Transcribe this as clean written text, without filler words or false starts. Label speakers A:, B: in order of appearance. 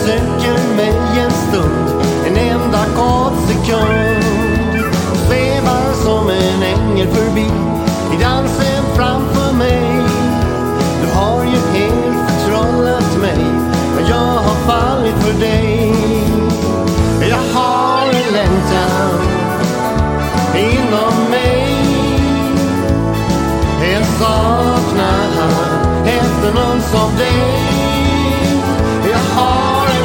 A: söker mig en stund, en enda kort sekund. Svävar som en ängel förbi i dansen framför mig. Du har ju helt förtrollat mig, och jag har fallit för dig. Jag har en längtan inom mig, en saknad efter någon som dig. Jag har